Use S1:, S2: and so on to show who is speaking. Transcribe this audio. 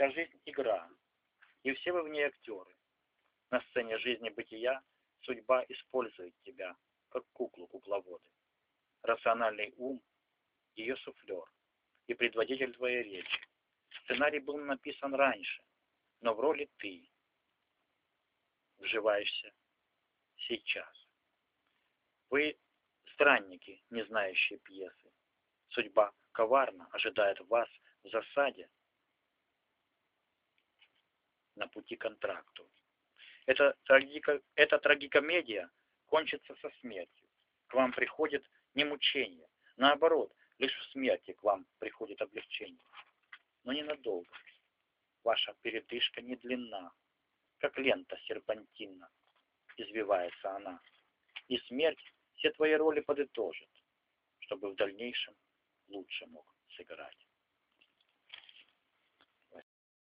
S1: Вся жизнь — игра, и все вы в ней актеры. На сцене жизни бытия судьба использует тебя, как куклу кукловоды. Рациональный ум — ее суфлер и предводитель твоей речи. Сценарий был написан раньше, но в роли ты вживаешься сейчас. Вы странники, не знающие пьесы. Судьба коварно ожидает вас в засаде на пути к контракту. Эта трагикомедия кончится со смертью. К вам приходит не мучение. Наоборот, лишь в смерти к вам приходит облегчение. Но ненадолго. Ваша передышка не длинна. Как лента серпантина извивается она. И смерть все твои роли подытожит, чтобы в дальнейшем лучше мог сыграть.